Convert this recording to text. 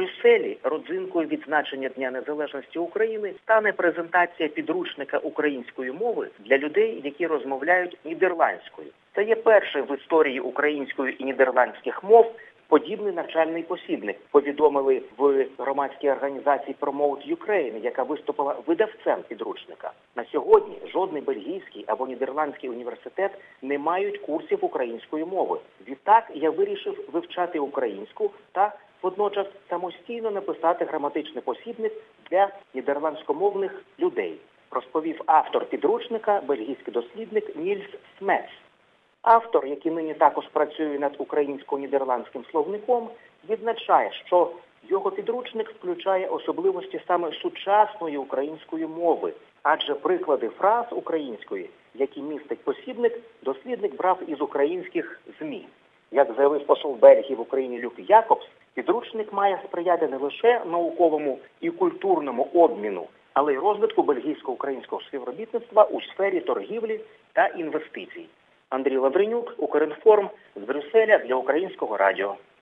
Брюсселі родзинкою відзначення Дня Незалежності України стане презентація підручника української мови для людей, які розмовляють нідерландською. Це є перший в історії української і нідерландських мов подібний навчальний посібник, повідомили в громадській організації Promote Ukraine, яка виступила видавцем підручника. На сьогодні жодний бельгійський або нідерландський університет не мають курсів української мови. Відтак я вирішив вивчати українську та водночас самостійно написати граматичний посібник для нідерландськомовних людей, розповів автор підручника, бельгійський дослідник Нільс Смец. Автор, який нині також працює над українсько-нідерландським словником, відзначає, що його підручник включає особливості саме сучасної української мови, адже приклади фраз української, які містить посібник, дослідник брав із українських ЗМІ. Як заявив посол Бельгії в Україні Люк Якобс, підручник має сприяти не лише науковому і культурному обміну, але й розвитку бельгійсько-українського співробітництва у сфері торгівлі та інвестицій. Андрій Лавренюк, Укрінформ, з Брюсселя для Українського радіо.